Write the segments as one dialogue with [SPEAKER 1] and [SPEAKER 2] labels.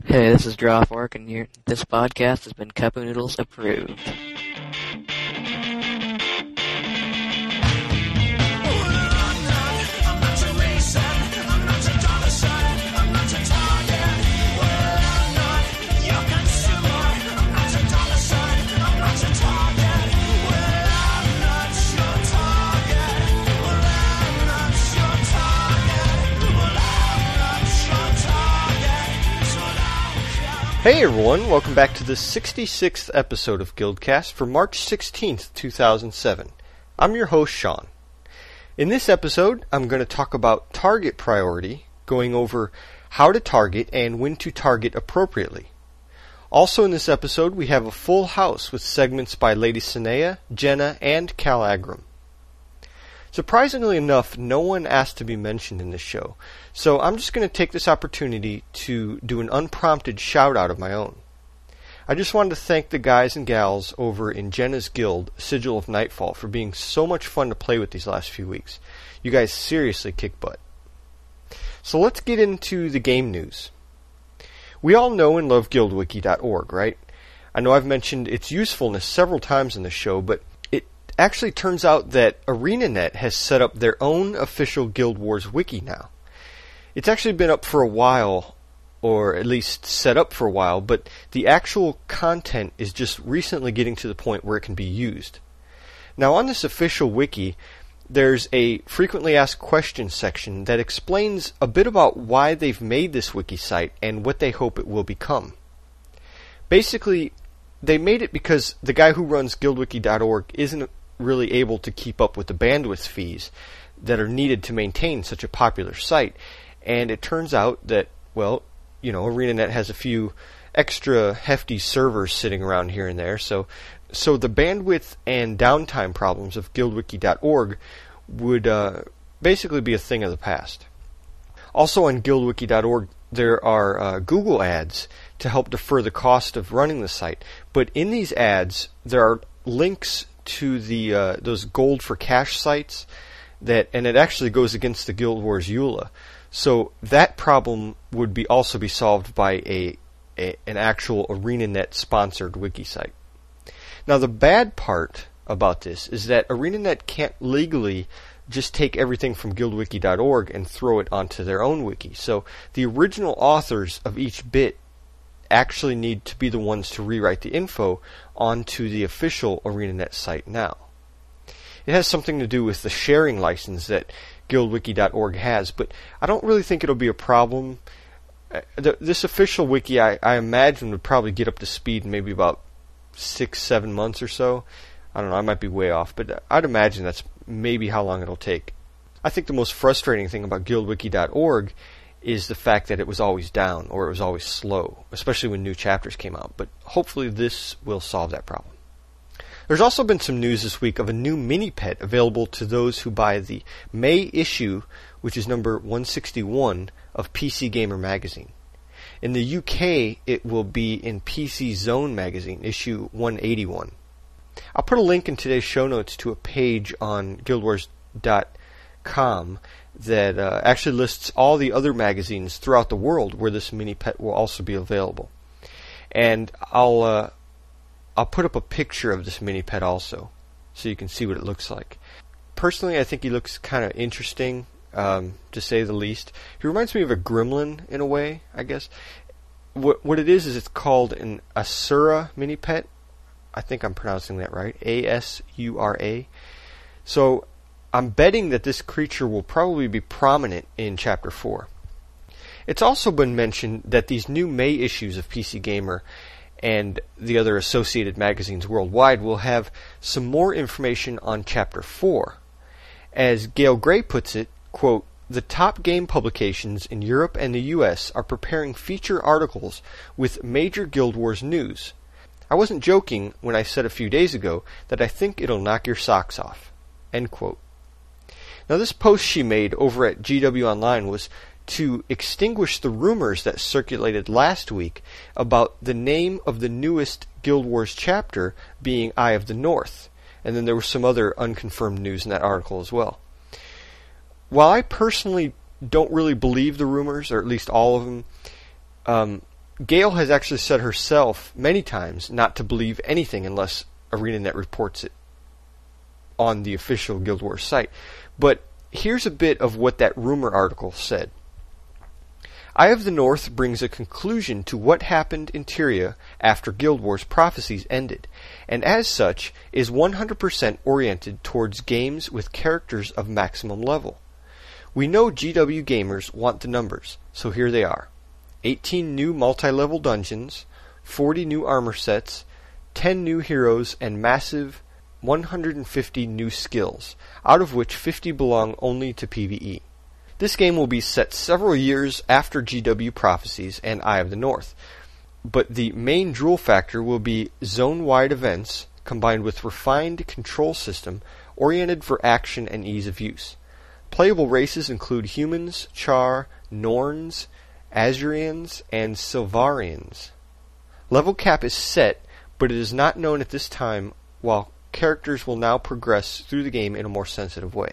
[SPEAKER 1] Hey, this is Drawfork, and this podcast has been Cup Noodles approved.
[SPEAKER 2] Hey everyone, welcome back to the 66th episode of Guildcast for March 16th, 2007. I'm your host, Sean. In this episode, I'm going to talk about target priority, going over how to target and when to target appropriately. Also in this episode, we have a full house with segments by Lady Sinea, Jenna, and Cal Agram. Surprisingly enough, no one asked to be mentioned in this show, so I'm just going to take this opportunity to do an unprompted shout-out of my own. I just wanted to thank the guys and gals over in Jenna's guild, Sigil of Nightfall, for being so much fun to play with these last few weeks. You guys seriously kick butt. So let's get into the game news. We all know and love guildwiki.org, right? I know I've mentioned its usefulness several times in the show, but actually turns out that ArenaNet has set up their own official Guild Wars wiki now. It's actually been up for a while, or at least set up for a while, but the actual content is just recently getting to the point where it can be used. Now on this official wiki, there's a frequently asked questions section that explains a bit about why they've made this wiki site and what they hope it will become. Basically, they made it because the guy who runs guildwiki.org isn't really able to keep up with the bandwidth fees that are needed to maintain such a popular site. And it turns out that, well, ArenaNet has a few extra hefty servers sitting around here and there, so the bandwidth and downtime problems of guildwiki.org would basically be a thing of the past. Also on guildwiki.org, there are Google ads to help defer the cost of running the site, but in these ads, there are links to the those gold for cash sites and it actually goes against the Guild Wars EULA. So that problem would also be solved by an actual ArenaNet sponsored wiki site. Now the bad part about this is that ArenaNet can't legally just take everything from guildwiki.org and throw it onto their own wiki. So the original authors of each bit actually need to be the ones to rewrite the info onto the official ArenaNet site now. It has something to do with the sharing license that guildwiki.org has, but I don't really think it'll be a problem. This official wiki, I imagine, would probably get up to speed in maybe about 6-7 months or so. I don't know, I might be way off, but I'd imagine that's maybe how long it'll take. I think the most frustrating thing about guildwiki.org is the fact that it was always down, or it was always slow, especially when new chapters came out, but hopefully this will solve that problem. There's also been some news this week of a new mini-pet available to those who buy the May issue, which is number 161 of PC Gamer magazine. In the UK, it will be in PC Zone magazine, issue 181. I'll put a link in today's show notes to a page on guildwars.com that actually lists all the other magazines throughout the world where this mini-pet will also be available. And I'll put up a picture of this mini-pet also, so you can see what it looks like. Personally, I think he looks kind of interesting, to say the least. He reminds me of a gremlin in a way, I guess. What it is it's called an Asura mini-pet. I think I'm pronouncing that right. Asura. So I'm betting that this creature will probably be prominent in Chapter 4. It's also been mentioned that these new May issues of PC Gamer and the other associated magazines worldwide will have some more information on Chapter 4. As Gail Gray puts it, quote, "The top game publications in Europe and the US are preparing feature articles with major Guild Wars news. I wasn't joking when I said a few days ago that I think it'll knock your socks off." End quote. Now this post she made over at GW Online was to extinguish the rumors that circulated last week about the name of the newest Guild Wars chapter being Eye of the North, and then there was some other unconfirmed news in that article as well. While I personally don't really believe the rumors, or at least all of them, Gale has actually said herself many times not to believe anything unless ArenaNet reports it on the official Guild Wars site. But here's a bit of what that rumor article said. Eye of the North brings a conclusion to what happened in Tyria after Guild Wars Prophecies ended, and as such is 100% oriented towards games with characters of maximum level. We know GW gamers want the numbers, so here they are. 18 new multi-level dungeons, 40 new armor sets, 10 new heroes, and massive 150 new skills, out of which 50 belong only to PvE. This game will be set several years after GW Prophecies and Eye of the North, but the main drool factor will be zone-wide events combined with refined control system oriented for action and ease of use. Playable races include humans, Char, Norns, Azurians, and Silvarians. Level cap is set, but it is not known at this time, while characters will now progress through the game in a more sensitive way.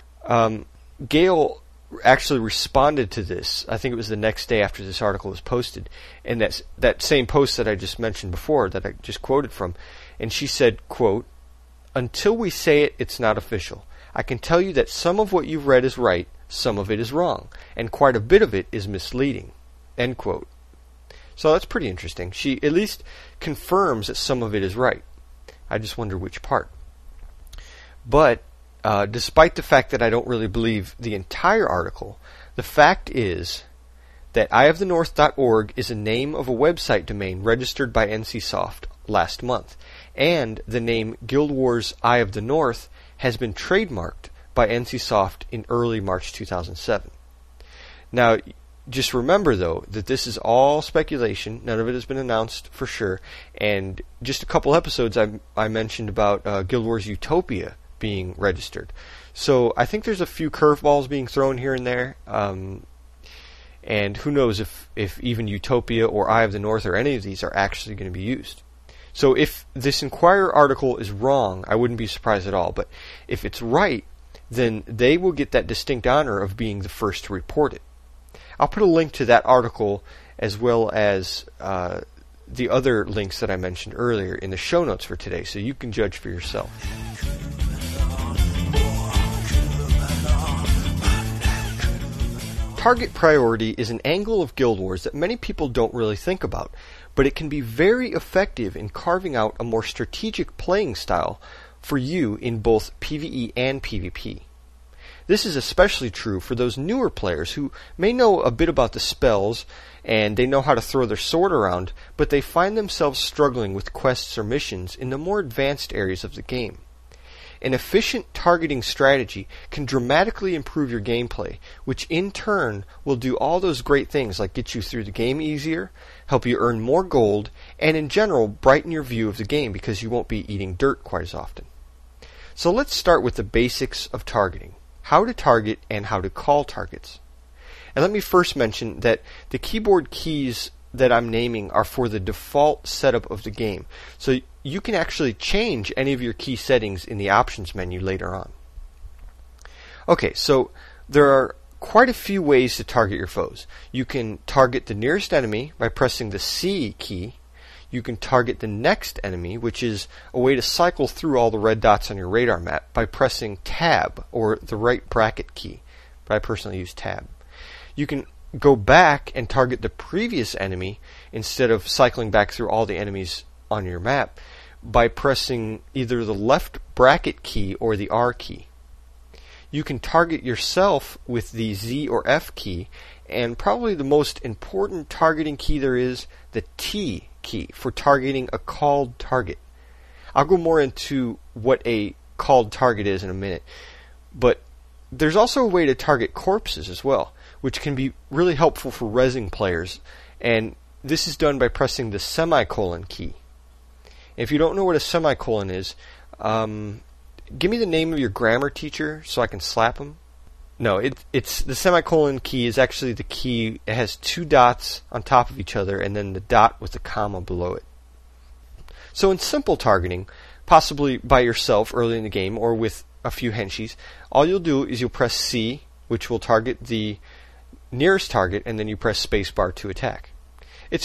[SPEAKER 2] Gale actually responded to this. I think it was the next day after this article was posted, and that same post that I just mentioned before, that I just quoted from, and she said, quote, "Until we say it, it's not official. I can tell you that some of what you've read is right, some of it is wrong, and quite a bit of it is misleading." End quote. So that's pretty interesting. She at least confirms that some of it is right. I just wonder which part. But despite the fact that I don't really believe the entire article, the fact is that eyeofthenorth.org is a name of a website domain registered by NCSoft last month, and the name Guild Wars Eye of the North has been trademarked by NCSoft in early March 2007. Now, just remember, though, that this is all speculation. None of it has been announced for sure. And just a couple episodes I mentioned about Guild Wars Utopia being registered. So I think there's a few curveballs being thrown here and there. And who knows if even Utopia or Eye of the North or any of these are actually going to be used. So if this Inquirer article is wrong, I wouldn't be surprised at all. But if it's right, then they will get that distinct honor of being the first to report it. I'll put a link to that article as well as the other links that I mentioned earlier in the show notes for today, so you can judge for yourself. Target priority is an angle of Guild Wars that many people don't really think about, but it can be very effective in carving out a more strategic playing style for you in both PvE and PvP. This is especially true for those newer players who may know a bit about the spells and they know how to throw their sword around, but they find themselves struggling with quests or missions in the more advanced areas of the game. An efficient targeting strategy can dramatically improve your gameplay, which in turn will do all those great things like get you through the game easier, help you earn more gold, and in general brighten your view of the game because you won't be eating dirt quite as often. So let's start with the basics of targeting. How to target and how to call targets. And let me first mention that the keyboard keys that I'm naming are for the default setup of the game. So you can actually change any of your key settings in the options menu later on. Okay, so there are quite a few ways to target your foes. You can target the nearest enemy by pressing the C key. You can target the next enemy, which is a way to cycle through all the red dots on your radar map by pressing Tab or the right bracket key. But I personally use Tab. You can go back and target the previous enemy instead of cycling back through all the enemies on your map by pressing either the left bracket key or the R key. You can target yourself with the Z or F key, and probably the most important targeting key there is, the T key, for targeting a called target. I'll go more into what a called target is in a minute, but there's also a way to target corpses as well, which can be really helpful for rezzing players, and this is done by pressing the semicolon key. If you don't know what a semicolon is, give me the name of your grammar teacher so I can slap him. No, it's the semicolon key is actually the key. It has two dots on top of each other and then the dot with the comma below it. So in simple targeting, possibly by yourself early in the game or with a few henshies, all you'll do is you'll press C, which will target the nearest target, and then you press spacebar to attack. It's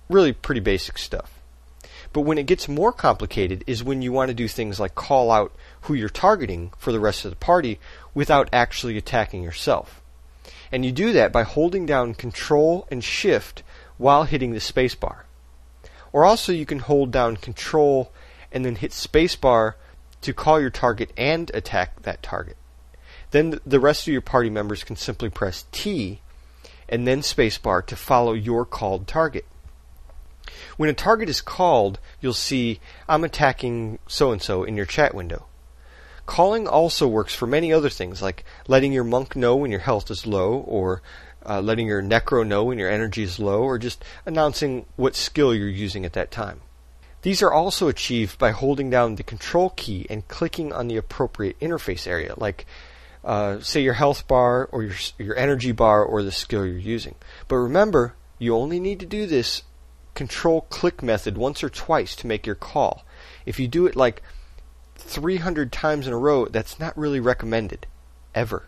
[SPEAKER 2] really pretty basic stuff. But when it gets more complicated is when you want to do things like call out who you're targeting for the rest of the party without actually attacking yourself. And you do that by holding down Control and Shift while hitting the spacebar. Or also you can hold down Control and then hit spacebar to call your target and attack that target. Then the rest of your party members can simply press T and then spacebar to follow your called target. When a target is called, you'll see, I'm attacking so-and-so in your chat window. Calling also works for many other things, like letting your monk know when your health is low, or letting your necro know when your energy is low, or just announcing what skill you're using at that time. These are also achieved by holding down the Control key and clicking on the appropriate interface area, like say your health bar, or your energy bar, or the skill you're using. But remember, you only need to do this Control click method once or twice to make your call. If you do it like 300 times in a row, that's not really recommended, ever.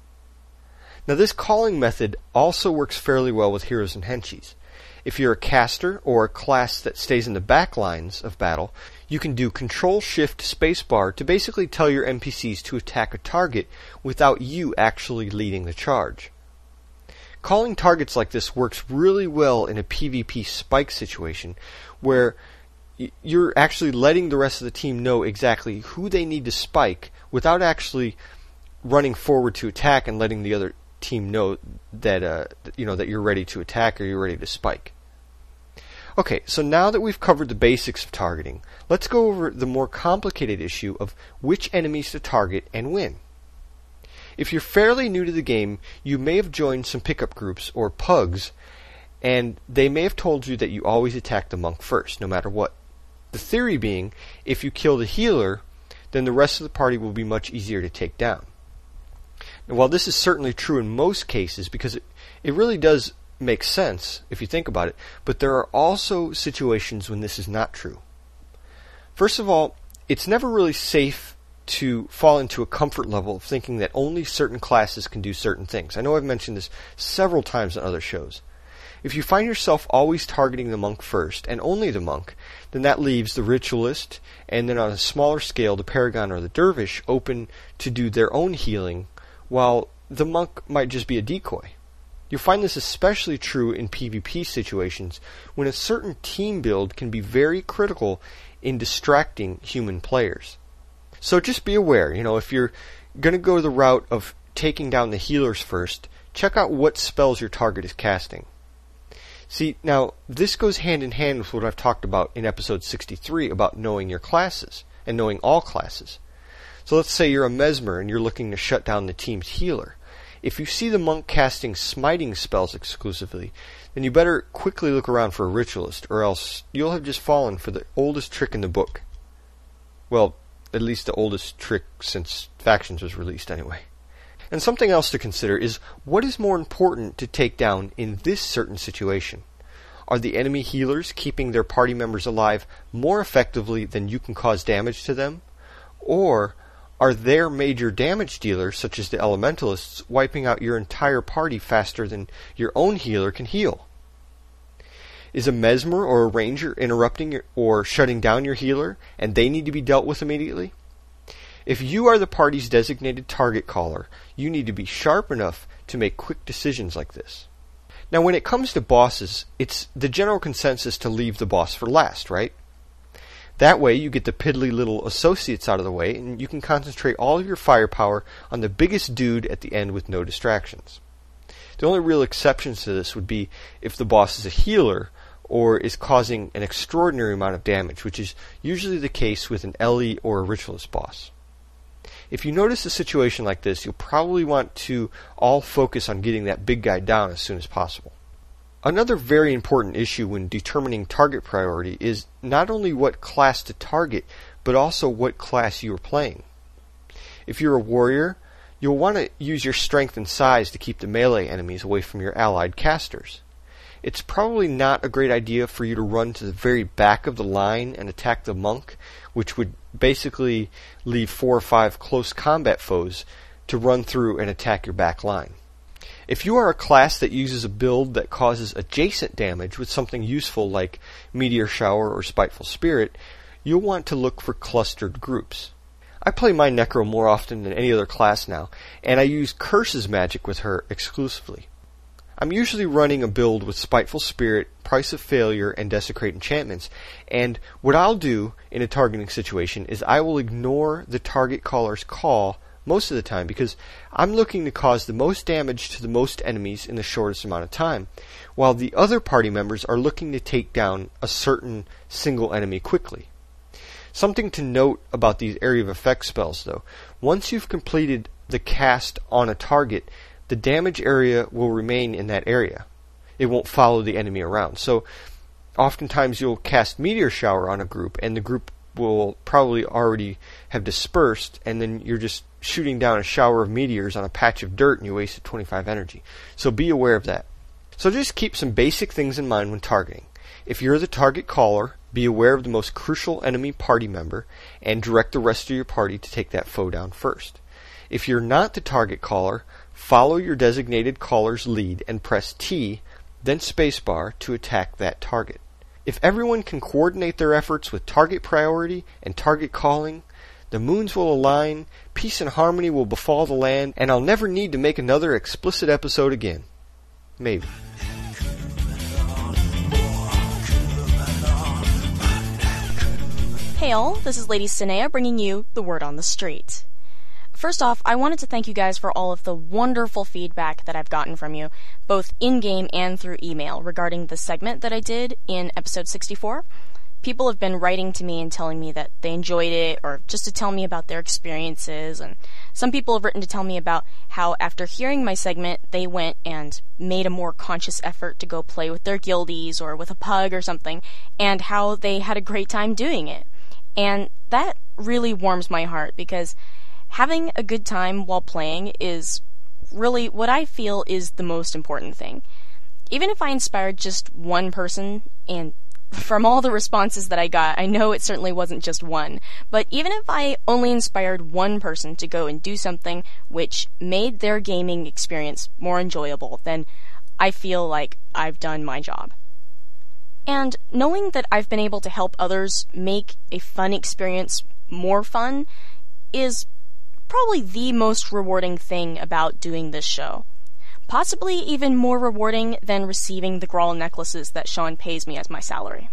[SPEAKER 2] Now this calling method also works fairly well with heroes and henchies. If you're a caster or a class that stays in the back lines of battle, you can do Control-Shift-Spacebar to basically tell your NPCs to attack a target without you actually leading the charge. Calling targets like this works really well in a PvP spike situation where you're actually letting the rest of the team know exactly who they need to spike without actually running forward to attack and letting the other team know that that you're ready to attack or you're ready to spike. Okay, so now that we've covered the basics of targeting, let's go over the more complicated issue of which enemies to target and when. If you're fairly new to the game, you may have joined some pickup groups, or pugs, and they may have told you that you always attack the monk first, no matter what. The theory being, if you kill the healer, then the rest of the party will be much easier to take down. Now, while this is certainly true in most cases, because it really does make sense if you think about it, but there are also situations when this is not true. First of all, it's never really safe to fall into a comfort level of thinking that only certain classes can do certain things. I know I've mentioned this several times on other shows. If you find yourself always targeting the monk first, and only the monk, then that leaves the ritualist, and then on a smaller scale the paragon or the dervish, open to do their own healing, while the monk might just be a decoy. You'll find this especially true in PvP situations when a certain team build can be very critical in distracting human players. So just be aware, if you're going to go the route of taking down the healers first, check out what spells your target is casting. See, now, this goes hand in hand with what I've talked about in episode 63 about knowing your classes, and knowing all classes. So let's say you're a mesmer and you're looking to shut down the team's healer. If you see the monk casting smiting spells exclusively, then you better quickly look around for a ritualist, or else you'll have just fallen for the oldest trick in the book. Well, at least the oldest trick since Factions was released anyway. And something else to consider is, what is more important to take down in this certain situation? Are the enemy healers keeping their party members alive more effectively than you can cause damage to them? Or are their major damage dealers, such as the elementalists, wiping out your entire party faster than your own healer can heal? Is a mesmer or a ranger interrupting or shutting down your healer, and they need to be dealt with immediately? If you are the party's designated target caller, you need to be sharp enough to make quick decisions like this. Now, when it comes to bosses, it's the general consensus to leave the boss for last, right? That way you get the piddly little associates out of the way, and you can concentrate all of your firepower on the biggest dude at the end with no distractions. The only real exceptions to this would be if the boss is a healer, or is causing an extraordinary amount of damage, which is usually the case with an LE or a ritualist boss. If you notice a situation like this, you'll probably want to all focus on getting that big guy down as soon as possible. Another very important issue when determining target priority is not only what class to target, but also what class you are playing. If you're a warrior, you'll want to use your strength and size to keep the melee enemies away from your allied casters. It's probably not a great idea for you to run to the very back of the line and attack the monk, which would basically leave 4 or 5 close combat foes to run through and attack your back line. If you are a class that uses a build that causes adjacent damage with something useful like Meteor Shower or Spiteful Spirit, you'll want to look for clustered groups. I play my Necro more often than any other class now, and I use Curses magic with her exclusively. I'm usually running a build with Spiteful Spirit, Price of Failure, and Desecrate enchantments, and what I'll do in a targeting situation is I will ignore the target caller's call most of the time because I'm looking to cause the most damage to the most enemies in the shortest amount of time, while the other party members are looking to take down a certain single enemy quickly. Something to note about these area of effect spells, though. Once you've completed the cast on a target, the damage area will remain in that area. It won't follow the enemy around. So, oftentimes you'll cast Meteor Shower on a group, and the group will probably already have dispersed, and then you're just shooting down a shower of meteors on a patch of dirt, and you wasted 25 energy. So be aware of that. So just keep some basic things in mind when targeting. If you're the target caller, be aware of the most crucial enemy party member, and direct the rest of your party to take that foe down first. If you're not the target caller, follow your designated caller's lead and press T, then spacebar to attack that target. If everyone can coordinate their efforts with target priority and target calling, the moons will align, peace and harmony will befall the land, and I'll never need to make another explicit episode again. Maybe.
[SPEAKER 3] Hey all, this is Lady Sinea bringing you the word on the street. First off, I wanted to thank you guys for all of the wonderful feedback that I've gotten from you, both in-game and through email, regarding the segment that I did in episode 64. People have been writing to me and telling me that they enjoyed it, or just to tell me about their experiences, and some people have written to tell me about how after hearing my segment, they went and made a more conscious effort to go play with their guildies or with a pug or something, and how they had a great time doing it. And that really warms my heart, because having a good time while playing is really what I feel is the most important thing. Even if I inspired just one person, and from all the responses that I got, I know it certainly wasn't just one, but even if I only inspired one person to go and do something which made their gaming experience more enjoyable, then I feel like I've done my job. And knowing that I've been able to help others make a fun experience more fun is probably the most rewarding thing about doing this show. Possibly even more rewarding than receiving the Grawl necklaces that Sean pays me as my salary.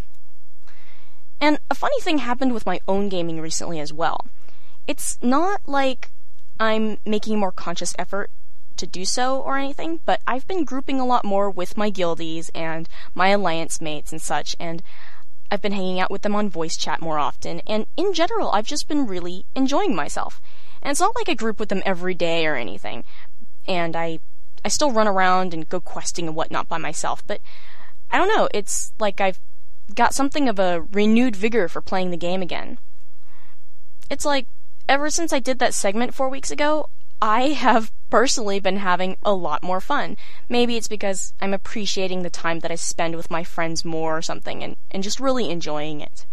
[SPEAKER 3] And a funny thing happened with my own gaming recently as well. It's not like I'm making a more conscious effort to do so or anything, but I've been grouping a lot more with my guildies and my alliance mates and such, and I've been hanging out with them on voice chat more often, and in general, I've just been really enjoying myself. And it's not like I group with them every day or anything, and I still run around and go questing and whatnot by myself, but I don't know, it's like I've got something of a renewed vigor for playing the game again. It's like, ever since I did that segment 4 weeks ago, I have personally been having a lot more fun. Maybe it's because I'm appreciating the time that I spend with my friends more or something, and just really enjoying it.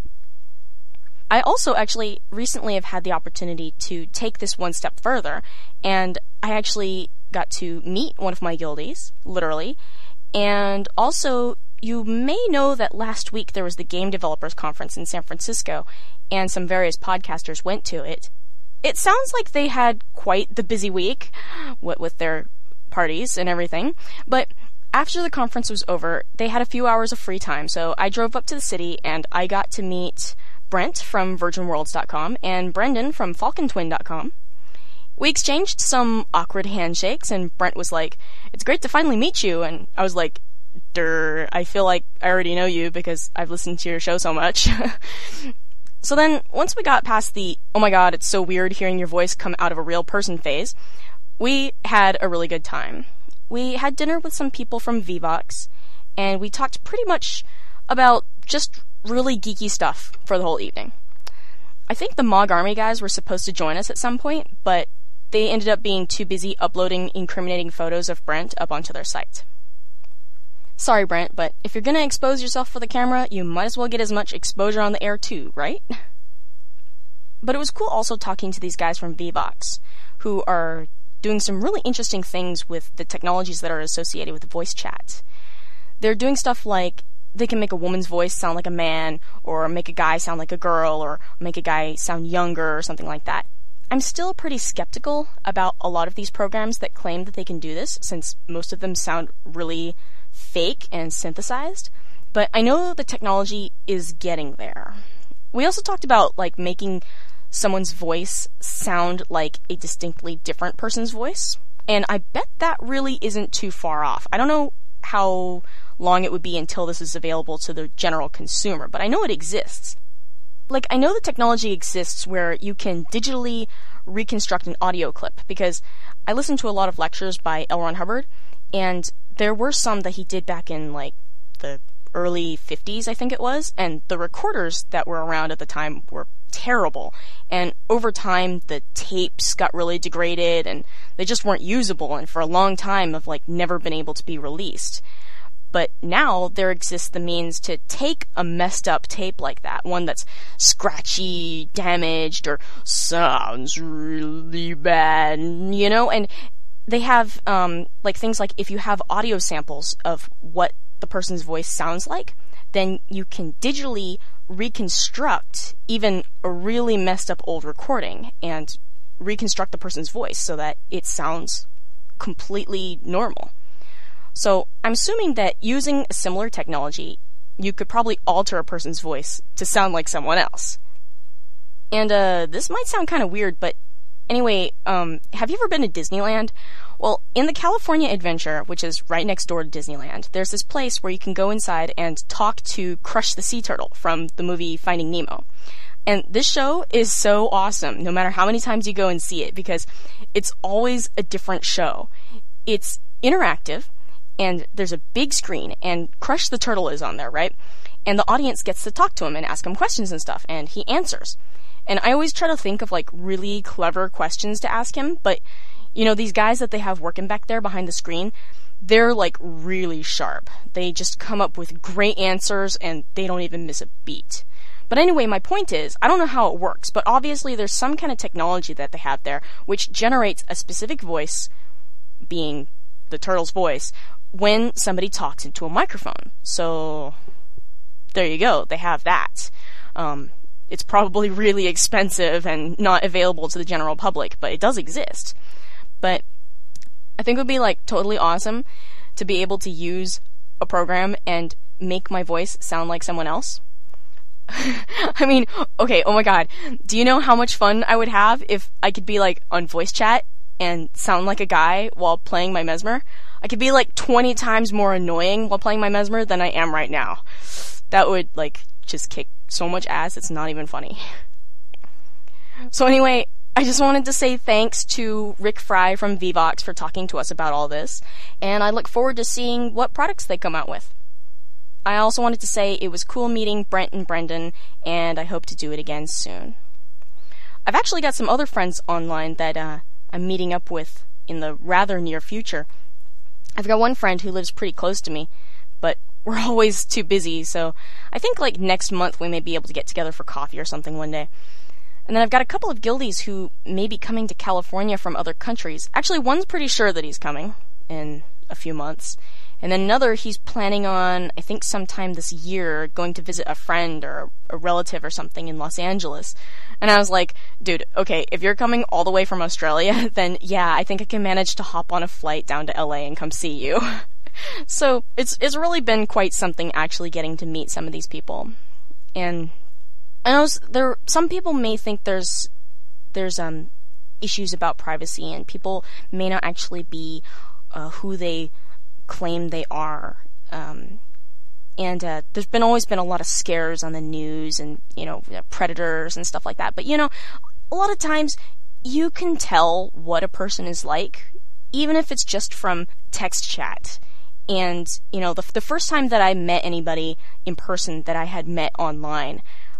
[SPEAKER 3] I also actually recently have had the opportunity to take this one step further, and I actually got to meet one of my guildies, literally, and also you may know that last week there was the Game Developers Conference in San Francisco, and some various podcasters went to it. It sounds like they had quite the busy week, what with their parties and everything, but after the conference was over, they had a few hours of free time, so I drove up to the city and I got to meet Brent from VirginWorlds.com and Brendan from FalconTwin.com. We exchanged some awkward handshakes, and Brent was like, "It's great to finally meet you," and I was like, I feel like I already know you because I've listened to your show so much. So then, once we got past the, oh my god, it's so weird hearing your voice come out of a real person phase, we had a really good time. We had dinner with some people from Vivox, and we talked pretty much about just really geeky stuff for the whole evening. I think the Mog Army guys were supposed to join us at some point, but they ended up being too busy uploading incriminating photos of Brent up onto their site. Sorry, Brent, but if you're gonna expose yourself for the camera, you might as well get as much exposure on the air too, right? But it was cool also talking to these guys from Vivox, who are doing some really interesting things with the technologies that are associated with voice chat. They're doing stuff like they can make a woman's voice sound like a man, or make a guy sound like a girl, or make a guy sound younger, or something like that. I'm still pretty skeptical about a lot of these programs that claim that they can do this, since most of them sound really fake and synthesized, but I know the technology is getting there. We also talked about, like, making someone's voice sound like a distinctly different person's voice, and I bet that really isn't too far off. I don't know how long it would be until this is available to the general consumer, but I know it exists. Like, I know the technology exists where you can digitally reconstruct an audio clip, because I listened to a lot of lectures by L. Ron Hubbard, and there were some that he did back in, like, the early 50s, I think it was, and the recorders that were around at the time were terrible, and over time the tapes got really degraded, and they just weren't usable, and for a long time have, like, never been able to be released. But now there exists the means to take a messed up tape like that, one that's scratchy, damaged, or sounds really bad, you know, and they have, like, things like if you have audio samples of what the person's voice sounds like, then you can digitally reconstruct even a really messed up old recording and reconstruct the person's voice so that it sounds completely normal. So I'm assuming that using a similar technology, you could probably alter a person's voice to sound like someone else. And this might sound kind of weird, but anyway, have you ever been to Disneyland? Well, in the California Adventure, which is right next door to Disneyland, there's this place where you can go inside and talk to Crush the Sea Turtle from the movie Finding Nemo. And this show is so awesome, no matter how many times you go and see it, because it's always a different show. It's interactive, and there's a big screen, and Crush the Turtle is on there, right? And the audience gets to talk to him and ask him questions and stuff, and he answers. And I always try to think of, like, really clever questions to ask him, but, you know, these guys that they have working back there behind the screen, they're, like, really sharp. They just come up with great answers, and they don't even miss a beat. But anyway, my point is, I don't know how it works, but obviously there's some kind of technology that they have there which generates a specific voice, being the turtle's voice, when somebody talks into a microphone. So, there you go, they have that. It's probably really expensive and not available to the general public, but it does exist. But I think it would be, like, totally awesome to be able to use a program and make my voice sound like someone else. I mean, okay, oh my god, do you know how much fun I would have if I could be, like, on voice chat and sound like a guy while playing my Mesmer? I could be, like, 20 times more annoying while playing my Mesmer than I am right now. That would, like, just kick so much ass, it's not even funny. So anyway, I just wanted to say thanks to Rick Fry from Vivox for talking to us about all this, and I look forward to seeing what products they come out with. I also wanted to say it was cool meeting Brent and Brendan, and I hope to do it again soon. I've actually got some other friends online that I'm meeting up with in the rather near future. I've got one friend who lives pretty close to me, but we're always too busy, so I think, like, next month we may be able to get together for coffee or something one day. And then I've got a couple of guildies who may be coming to California from other countries. Actually, one's pretty sure that he's coming in a few months. And then another, he's planning on, I think sometime this year, going to visit a friend or a relative or something in Los Angeles. And I was like, dude, okay, if you're coming all the way from Australia, then yeah, I think I can manage to hop on a flight down to LA and come see you. So, it's really been quite something actually getting to meet some of these people. And I know some people may think there's issues about privacy, and people may not actually be who they claim they are. And there's always been a lot of scares on the news, and, you know, predators and stuff like that. But, you know, a lot of times you can tell what a person is like, even if it's just from text chat. And, you know, the first time that I met anybody in person that I had met online,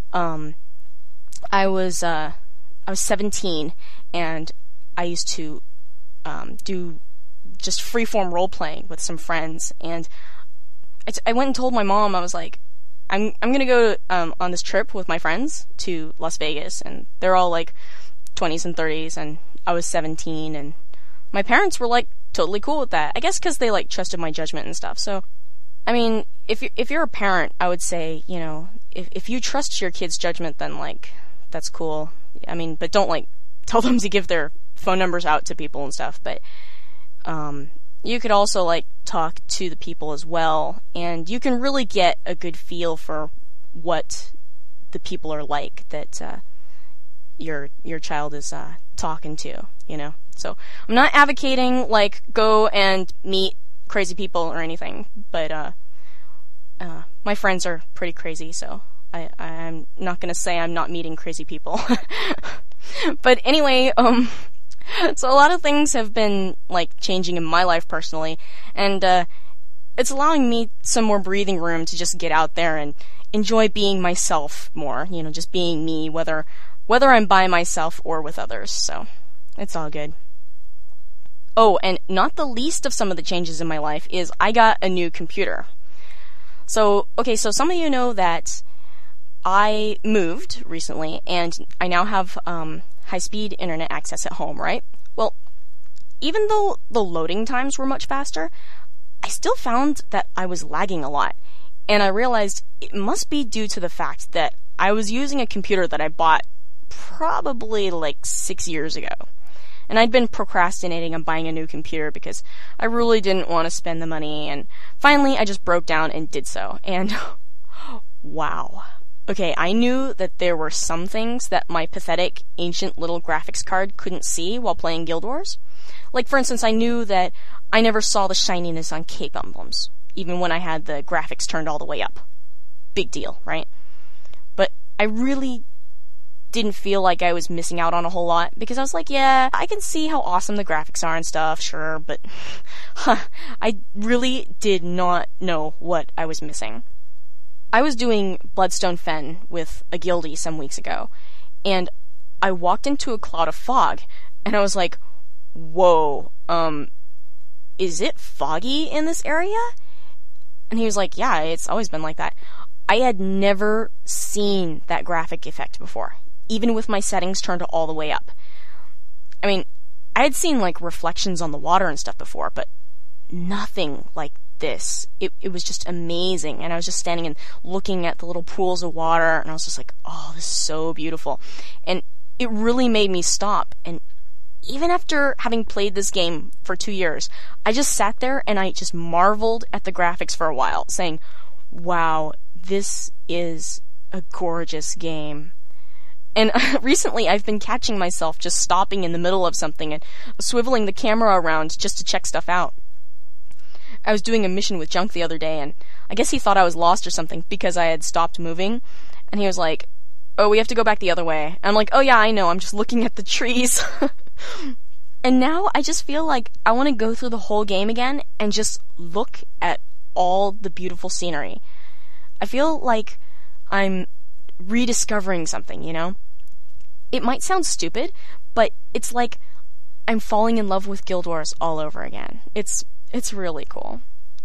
[SPEAKER 3] I was 17, and I used to do just freeform role-playing with some friends, and I went and told my mom, I was like, I'm gonna go on this trip with my friends to Las Vegas, and they're all, like, 20s and 30s, and I was 17, and my parents were, like, totally cool with that. I guess because they, like, trusted my judgment and stuff. So, I mean, if you're a parent, I would say, you know, if you trust your kid's judgment, then, like, that's cool. I mean, but don't, like, tell them to give their phone numbers out to people and stuff. But, you could also, like, talk to the people as well, and you can really get a good feel for what the people are like that your child is talking to, you know. So I'm not advocating, like, go and meet crazy people or anything, but my friends are pretty crazy, so I'm not gonna say I'm not meeting crazy people. But anyway, so a lot of things have been, like, changing in my life personally, and it's allowing me some more breathing room to just get out there and enjoy being myself more, you know, just being me, whether I'm by myself or with others, so it's all good. Oh, and not the least of some of the changes in my life is I got a new computer. So, okay, so some of you know that I moved recently, and I now have high-speed internet access at home, right? Well, even though the loading times were much faster, I still found that I was lagging a lot. And I realized it must be due to the fact that I was using a computer that I bought probably like 6 years ago. And I'd been procrastinating on buying a new computer because I really didn't want to spend the money, and finally I just broke down and did so. And wow. Okay, I knew that there were some things that my pathetic, ancient little graphics card couldn't see while playing Guild Wars. Like, for instance, I knew that I never saw the shininess on cape emblems, even when I had the graphics turned all the way up. Big deal, right? But I really didn't feel like I was missing out on a whole lot, because I was like, yeah, I can see how awesome the graphics are and stuff, sure, but I really did not know what I was missing. I was doing Bloodstone Fen with a guildie some weeks ago, and I walked into a cloud of fog, and I was like, whoa, is it foggy in this area? And he was like, yeah, it's always been like that. I had never seen that graphic effect before, even with my settings turned all the way up. I mean, I had seen, like, reflections on the water and stuff before, but nothing like this. It was just amazing, and I was just standing and looking at the little pools of water, and I was just like, oh, this is so beautiful. And it really made me stop, and even after having played this game for 2 years, I just sat there and I just marveled at the graphics for a while, saying, wow, this is a gorgeous game. And recently I've been catching myself just stopping in the middle of something and swiveling the camera around just to check stuff out. I was doing a mission with Junk the other day, and I guess he thought I was lost or something because I had stopped moving, and he was like, oh, we have to go back the other way. And I'm like, oh yeah, I know, I'm just looking at the trees. And now I just feel like I want to go through the whole game again and just look at all the beautiful scenery. I feel like I'm rediscovering something, you know? It might sound stupid, but it's like I'm falling in love with Guild Wars all over again. It's really cool.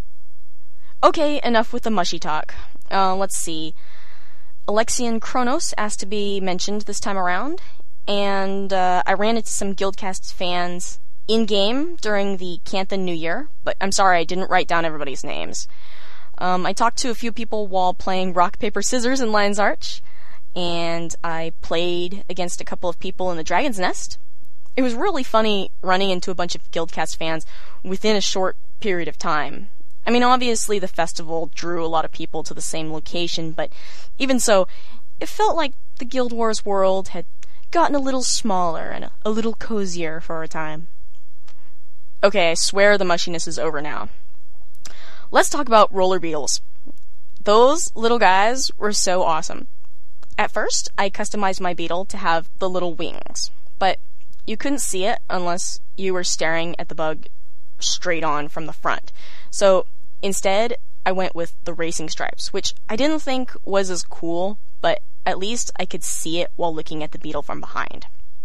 [SPEAKER 3] Okay, enough with the mushy talk. Let's see. Alexian Kronos asked to be mentioned this time around, and I ran into some Guildcast fans in-game during the Canthan New Year, but I'm sorry I didn't write down everybody's names. I talked to a few people while playing Rock, Paper, Scissors in Lion's Arch, and I played against a couple of people in the Dragon's Nest. It was really funny running into a bunch of Guildcast fans within a short period of time. I mean, obviously the festival drew a lot of people to the same location, but even so, it felt like the Guild Wars world had gotten a little smaller and a little cozier for a time. Okay, I swear the mushiness is over now. Let's talk about roller beetles. Those little guys were so awesome. At first, I customized my beetle to have the little wings, but you couldn't see it unless you were staring at the bug straight on from the front. So instead, I went with the racing stripes, which I didn't think was as cool, but at least I could see it while looking at the beetle from behind.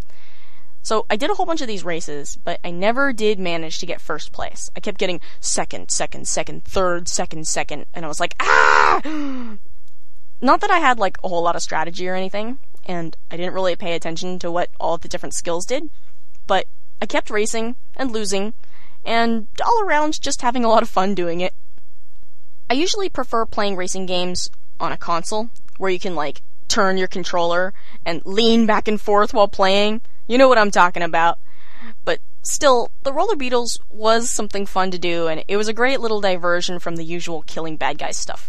[SPEAKER 3] So I did a whole bunch of these races, but I never did manage to get first place. I kept getting second, third, second, and I was like, ah! Not that I had, like, a whole lot of strategy or anything, and I didn't really pay attention to what all of the different skills did, but I kept racing, and losing, and all around just having a lot of fun doing it. I usually prefer playing racing games on a console, where you can, like, turn your controller and lean back and forth while playing. You know what I'm talking about. But still, the Roller Beetles was something fun to do, and it was a great little diversion from the usual killing bad guys stuff.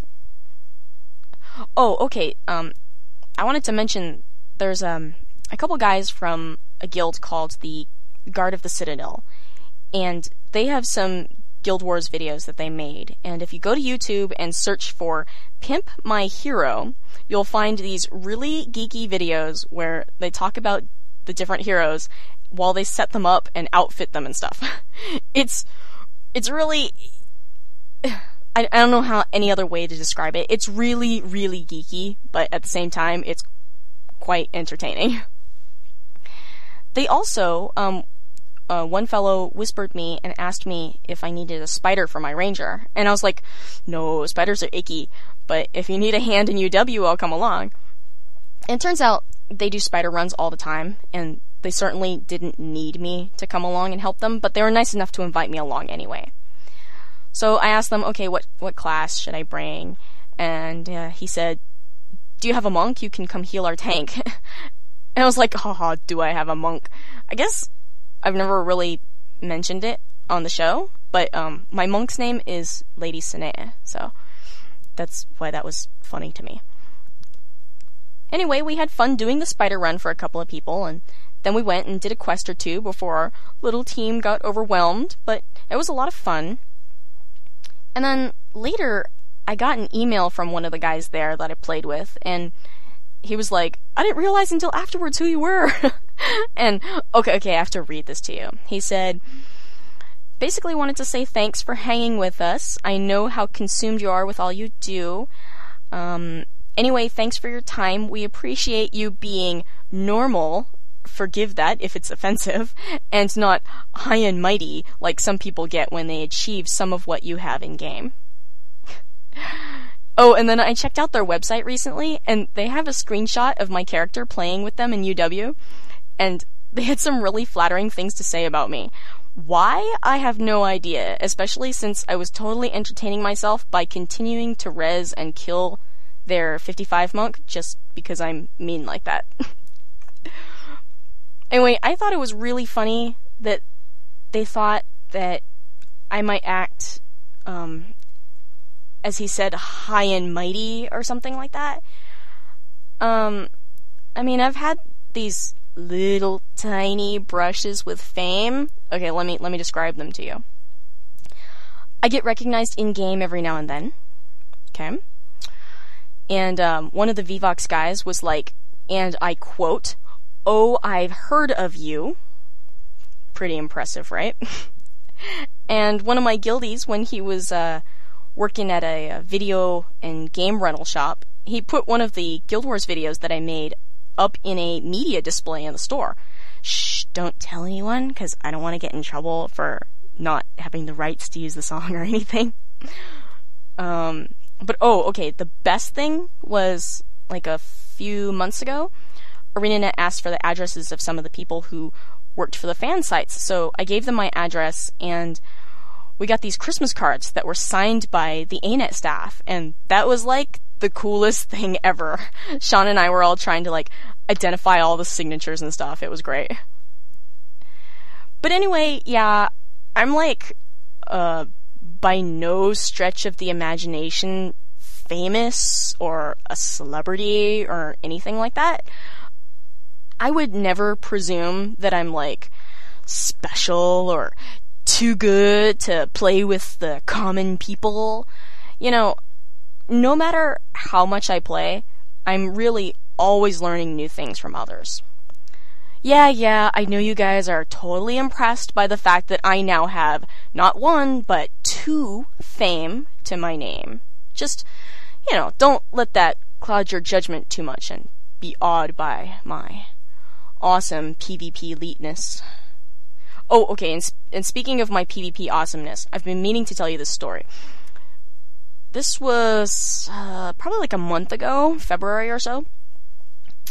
[SPEAKER 3] Oh, okay, I wanted to mention there's a couple guys from a guild called the Guard of the Citadel, and they have some Guild Wars videos that they made, and if you go to YouTube and search for Pimp My Hero, you'll find these really geeky videos where they talk about the different heroes while they set them up and outfit them and stuff. It's really... I don't know how any other way to describe it. It's really, really geeky, but at the same time, it's quite entertaining. They also, one fellow whispered me and asked me if I needed a spider for my ranger, and I was like, no, spiders are icky, but if you need a hand in UW, I'll come along. And it turns out they do spider runs all the time, and they certainly didn't need me to come along and help them, but they were nice enough to invite me along anyway. So I asked them, okay, what class should I bring? And he said, do you have a monk? You can come heal our tank. And I was like, haha, do I have a monk? I guess I've never really mentioned it on the show, but my monk's name is Lady Sinea, so that's why that was funny to me. Anyway, we had fun doing the spider run for a couple of people, and then we went and did a quest or two before our little team got overwhelmed, but it was a lot of fun. And then later, I got an email from one of the guys there that I played with, and he was like, I didn't realize until afterwards who you were. And, okay, I have to read this to you. He said, basically wanted to say thanks for hanging with us. I know how consumed you are with all you do. Anyway, thanks for your time. We appreciate you being normal. Forgive that if it's offensive, and not high and mighty like some people get when they achieve some of what you have in game. Oh, and then I checked out their website recently, and they have a screenshot of my character playing with them in UW, and they had some really flattering things to say about me. Why? I have no idea, especially since I was totally entertaining myself by continuing to res and kill their 55 monk just because I'm mean like that. Anyway, I thought it was really funny that they thought that I might act, as he said, high and mighty or something like that. I mean, I've had these little tiny brushes with fame. Okay, let me describe them to you. I get recognized in-game every now and then. Okay? And one of the Vivox guys was like, and I quote, "Oh, I've heard of you." Pretty impressive, right? And one of my guildies, when he was working at a video and game rental shop, he put one of the Guild Wars videos that I made up in a media display in the store. Shh, don't tell anyone, because I don't want to get in trouble for not having the rights to use the song or anything. But okay, the best thing was, like a few months ago, ArenaNet asked for the addresses of some of the people who worked for the fan sites, so I gave them my address, and we got these Christmas cards that were signed by the ANET staff, and that was like the coolest thing ever. Sean and I were all trying to like identify all the signatures and stuff. It was great. But anyway, yeah, I'm like by no stretch of the imagination famous or a celebrity or anything like that. I would never presume that I'm like special or too good to play with the common people. You know, no matter how much I play, I'm really always learning new things from others. Yeah, I know you guys are totally impressed by the fact that I now have not one, but 2 fame to my name. Just, don't let that cloud your judgment too much and be awed by my awesome PvP eliteness. Oh, okay, and speaking of my PvP awesomeness, I've been meaning to tell you this story. This was probably like a month ago, February or so.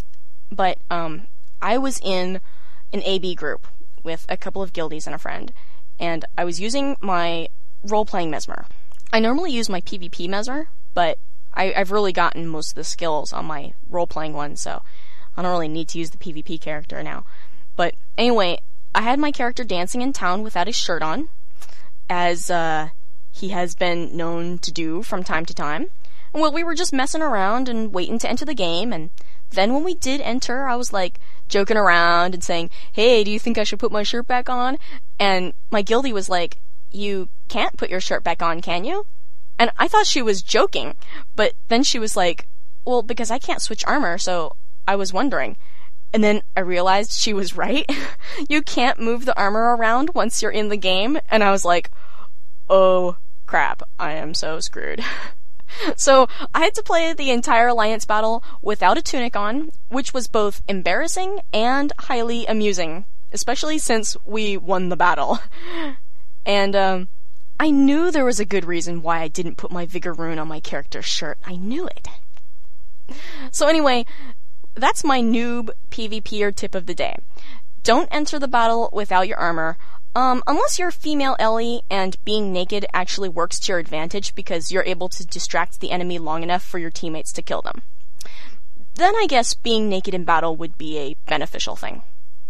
[SPEAKER 3] But I was in an AB group with a couple of guildies and a friend, and I was using my role-playing Mesmer. I normally use my PvP Mesmer, but I've really gotten most of the skills on my role-playing one, so I don't really need to use the PvP character now. But anyway, I had my character dancing in town without his shirt on, as he has been known to do from time to time. Well, we were just messing around and waiting to enter the game, and then when we did enter, I was like joking around and saying, "Hey, do you think I should put my shirt back on?" And my guildie was like, "You can't put your shirt back on, can you?" And I thought she was joking, but then she was like, "Well, because I can't switch armor, so I was wondering." And then I realized she was right. You can't move the armor around once you're in the game, and I was like, oh crap, I am so screwed. So I had to play the entire Alliance battle without a tunic on, which was both embarrassing and highly amusing, especially since we won the battle. And I knew there was a good reason why I didn't put my Vigor rune on my character's shirt. I knew it. So anyway, that's my noob PvPer tip of the day. Don't enter the battle without your armor, unless you're female Ellie and being naked actually works to your advantage because you're able to distract the enemy long enough for your teammates to kill them. Then I guess being naked in battle would be a beneficial thing.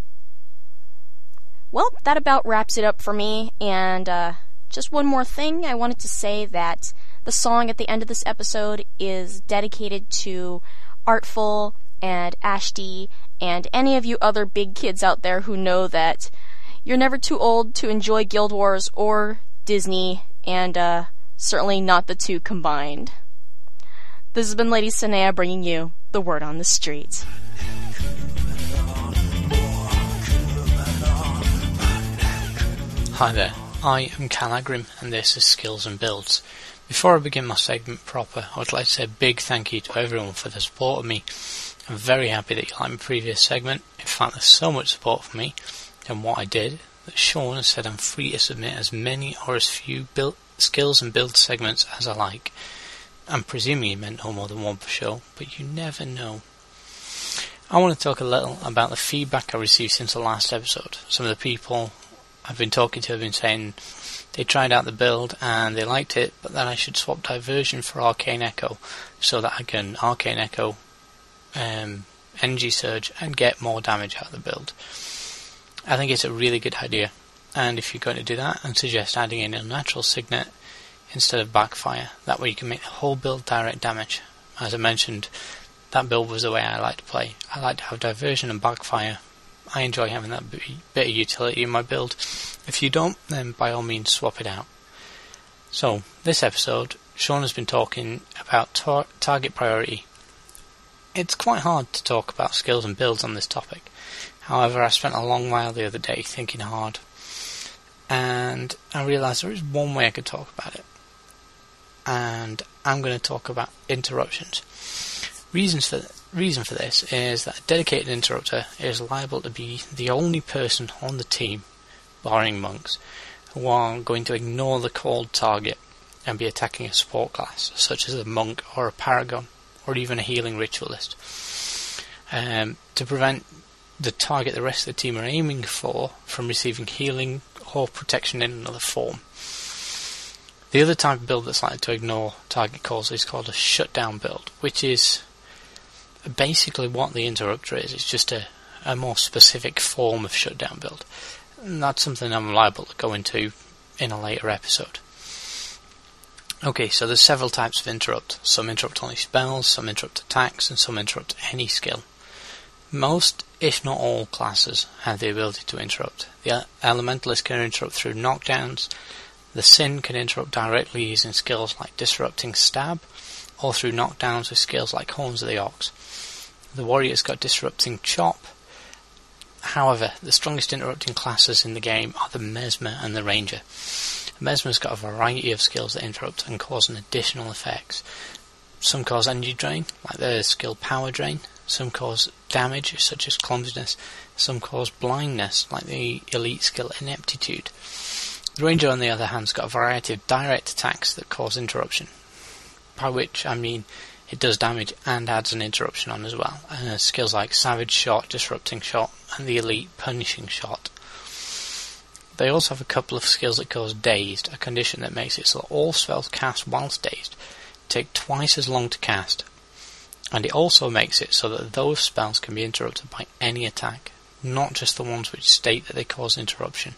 [SPEAKER 3] Well, that about wraps it up for me, and just one more thing. I wanted to say that the song at the end of this episode is dedicated to Artful and Ashty and any of you other big kids out there who know that you're never too old to enjoy Guild Wars or Disney, and certainly not the two combined. This has been Lady Sanea bringing you the word on the street.
[SPEAKER 4] Hi there, I am Calagrim, and this is Skills and Builds. Before I begin my segment proper, I would like to say a big thank you to everyone for the support of me. I'm very happy that you liked my previous segment. In fact, there's so much support for me and what I did that Sean has said I'm free to submit as many or as few skills and build segments as I like. I'm presuming he meant no more than one per show, but you never know. I want to talk a little about the feedback I received since the last episode. Some of the people I've been talking to have been saying they tried out the build and they liked it, but that I should swap Diversion for Arcane Echo so that I can Arcane Echo, Energy Surge and get more damage out of the build. I think it's a really good idea, and if you're going to do that, I'd suggest adding in Unnatural Signet instead of Backfire. That way you can make the whole build direct damage. As I mentioned, that build was the way I like to play. I like to have Diversion and Backfire. I enjoy having that bit of utility in my build. If you don't, then by all means swap it out. So, this episode, Sean has been talking about target priority. It's quite hard to talk about skills and builds on this topic. However, I spent a long while the other day thinking hard, and I realised there is one way I could talk about it. And I'm going to talk about interruptions. Reason for this is that a dedicated interrupter is liable to be the only person on the team, barring monks, who are going to ignore the called target and be attacking a support class, such as a monk or a paragon, or even a healing ritualist, to prevent the target the rest of the team are aiming for from receiving healing or protection in another form. The other type of build that's likely to ignore target calls is called a shutdown build, which is basically what the interrupter is. It's just a more specific form of shutdown build. And that's something I'm liable to go into in a later episode. Okay, so there's several types of interrupt. Some interrupt only spells, some interrupt attacks, and some interrupt any skill. Most, if not all, classes have the ability to interrupt. The Elementalist can interrupt through knockdowns. The Sin can interrupt directly using skills like Disrupting Stab, or through knockdowns with skills like Horns of the Ox. The Warrior's got Disrupting Chop. However, the strongest interrupting classes in the game are the Mesmer and the Ranger. Mesmer's got a variety of skills that interrupt and cause an additional effects. Some cause energy drain, like the skill Power Drain. Some cause damage, such as Clumsiness. Some cause blindness, like the elite skill Ineptitude. The Ranger, on the other hand, has got a variety of direct attacks that cause interruption. By which I mean it does damage and adds an interruption on as well. Skills like Savage Shot, Disrupting Shot, and the elite Punishing Shot. They also have a couple of skills that cause dazed, a condition that makes it so that all spells cast whilst dazed take twice as long to cast, and it also makes it so that those spells can be interrupted by any attack, not just the ones which state that they cause interruption.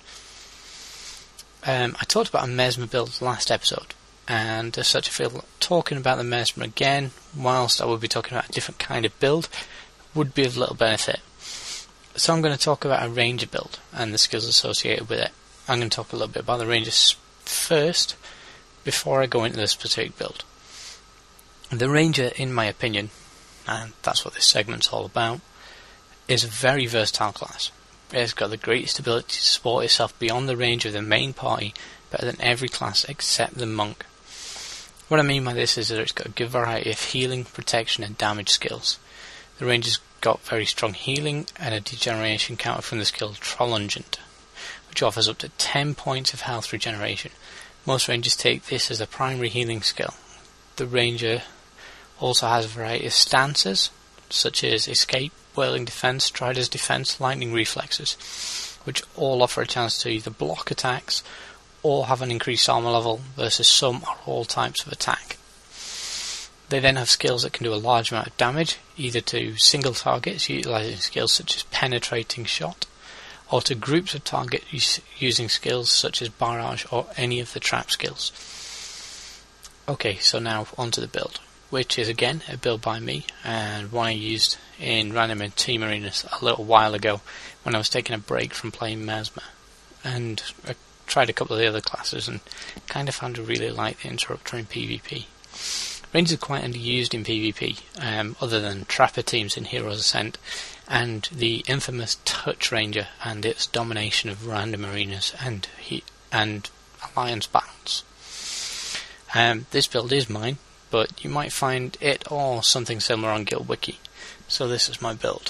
[SPEAKER 4] I talked about a Mesmer build last episode, and as such I feel talking about the Mesmer again, whilst I would be talking about a different kind of build, would be of little benefit. So I'm going to talk about a Ranger build and the skills associated with it. I'm going to talk a little bit about the Rangers first, before I go into the specific build. The Ranger, in my opinion, and that's what this segment's all about, is a very versatile class. It has got the greatest ability to support itself beyond the range of the main party, better than every class except the Monk. What I mean by this is that it's got a good variety of healing, protection and damage skills. The Ranger's got very strong healing and a degeneration counter from the skill Trollungent, which offers up to 10 points of health regeneration. Most Rangers take this as a primary healing skill. The Ranger also has a variety of stances, such as Escape, Whirling Defense, Strider's Defense, Lightning Reflexes, which all offer a chance to either block attacks or have an increased armor level versus some or all types of attack. They then have skills that can do a large amount of damage, either to single targets utilizing skills such as Penetrating Shot, or to groups of targets using skills such as Barrage or any of the trap skills. Okay, so now onto the build, which is again a build by me, and one I used in Random and Team Arenas a little while ago when I was taking a break from playing Mesmer, and I tried a couple of the other classes and kind of found I really like the Interruptor in PvP. Rangers are quite underused in PvP, other than Trapper teams in Heroes Ascent, and the infamous Touch Ranger and its domination of Random Arenas and Alliance battles. This build is mine, but you might find it or something similar on Guild Wiki. So this is my build.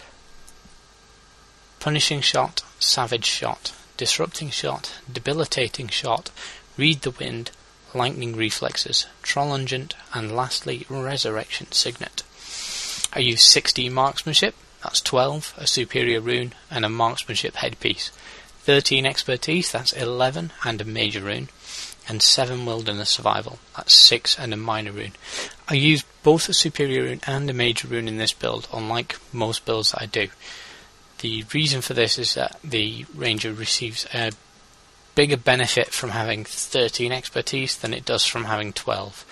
[SPEAKER 4] Punishing Shot, Savage Shot, Disrupting Shot, Debilitating Shot, Read the Wind, Lightning Reflexes, Trollungent, and lastly Resurrection Signet. I use 16 Marksmanship, that's 12, a Superior Rune, and a Marksmanship Headpiece, 13 Expertise, that's 11, and a Major Rune, and 7 Wilderness Survival, that's 6 and a Minor Rune. I use both a Superior Rune and a Major Rune in this build, unlike most builds that I do. The reason for this is that the Ranger receives a bigger benefit from having 13 Expertise than it does from having 12.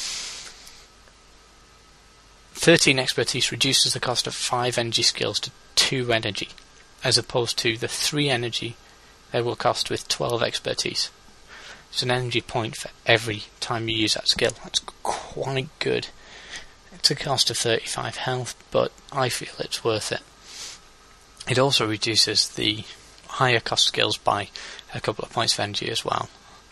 [SPEAKER 4] 13 Expertise reduces the cost of 5 energy skills to 2 energy, as opposed to the 3 energy they will cost with 12 Expertise. It's an energy point for every time you use that skill. That's quite good. It's a cost of 35 health, but I feel it's worth it. It also reduces the higher cost skills by a couple of points of energy as well.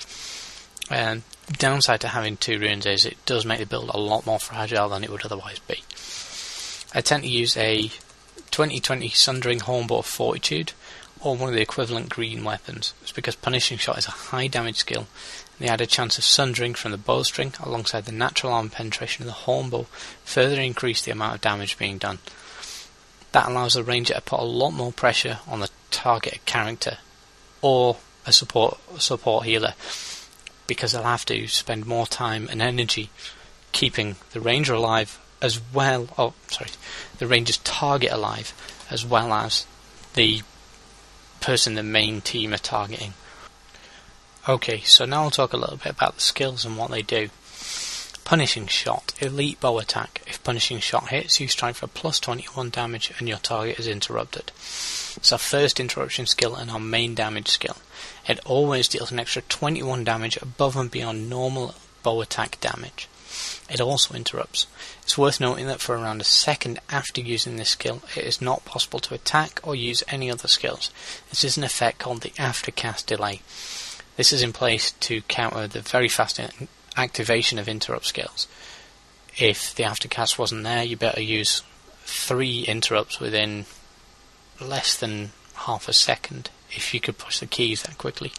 [SPEAKER 4] Downside to having 2 runes is it does make the build a lot more fragile than it would otherwise be. I tend to use a 2020 Sundering Hornbow of Fortitude or one of the equivalent green weapons. It's because Punishing Shot is a high damage skill, and the added chance of Sundering from the bowstring alongside the natural armor penetration of the Hornbow further increase the amount of damage being done. That allows the Ranger to put a lot more pressure on the target character or a support healer, because they'll have to spend more time and energy keeping the Ranger alive as well, the Ranger's target alive, as well as the person the main team are targeting. Okay, so now I'll talk a little bit about the skills and what they do. Punishing Shot, Elite Bow Attack. If Punishing Shot hits, you strike for plus 21 damage and your target is interrupted. It's our first interruption skill and our main damage skill. It always deals an extra 21 damage above and beyond normal bow attack damage. It also interrupts. It's worth noting that for around a second after using this skill, it is not possible to attack or use any other skills. This is an effect called the aftercast delay. This is in place to counter the very fast activation of interrupt skills. If the aftercast wasn't there, you better use 3 interrupts within less than half a second if you could push the keys that quickly.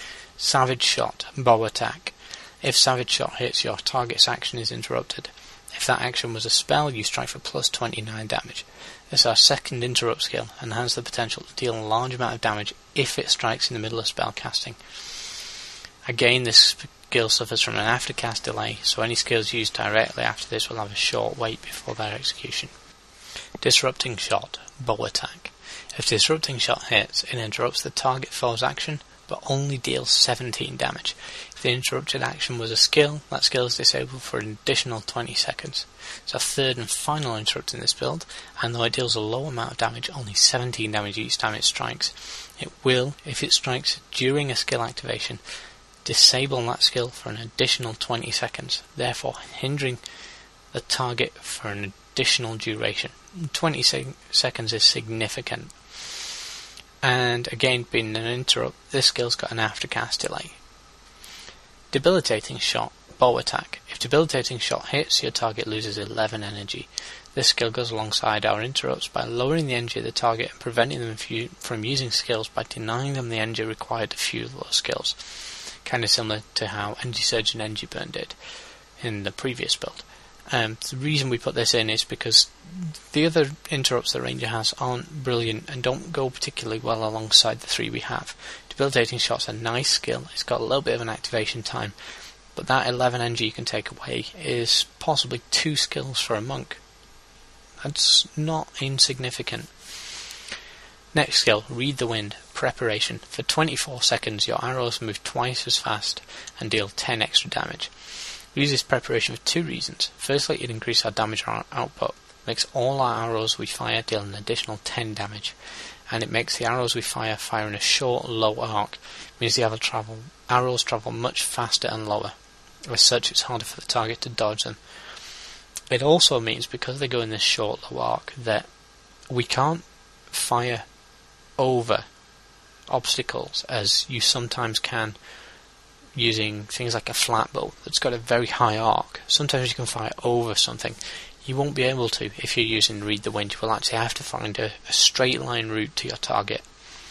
[SPEAKER 4] Savage Shot, Bow Attack. If Savage Shot hits, your target's action is interrupted. If that action was a spell, you strike for plus 29 damage. This is our second interrupt skill, and has the potential to deal a large amount of damage if it strikes in the middle of spell casting. Again, this skill suffers from an aftercast delay, so any skills used directly after this will have a short wait before their execution. Disrupting Shot, Bow Attack. If Disrupting Shot hits, it interrupts the target foe's action, but only deals 17 damage. If the interrupted action was a skill, that skill is disabled for an additional 20 seconds. It's our third and final interrupt in this build, and though it deals a low amount of damage, only 17 damage each time it strikes, it will, if it strikes during a skill activation, disable that skill for an additional 20 seconds, therefore hindering the target for an additional duration. 20 seconds is significant. And again, being an interrupt, this skill's got an aftercast delay. Debilitating Shot, Bow Attack. If Debilitating Shot hits, your target loses 11 energy. This skill goes alongside our interrupts by lowering the energy of the target and preventing them from using skills by denying them the energy required to fuel those skills. Kind of similar to how Energy Surge and Energy Burn did in the previous build. The reason we put this in is because the other interrupts the Ranger has aren't brilliant and don't go particularly well alongside the three we have. Debilitating Shot's a nice skill, it's got a little bit of an activation time, but that 11 energy you can take away is possibly 2 skills for a monk. That's not insignificant. Next skill, Read the Wind, Preparation. For 24 seconds your arrows move twice as fast and deal 10 extra damage. We use this preparation for 2 reasons. Firstly, it increases our damage output, makes all our arrows we fire deal an additional 10 damage, and it makes the arrows we fire in a short, low arc. It means the arrows travel much faster and lower. As such, it's harder for the target to dodge them. It also means, because they go in this short, low arc, that we can't fire over obstacles as you sometimes can using things like a flatbow that's got a very high arc. Sometimes you can fire over something. You won't be able to if you're using Read the Wind. You will actually have to find a straight line route to your target.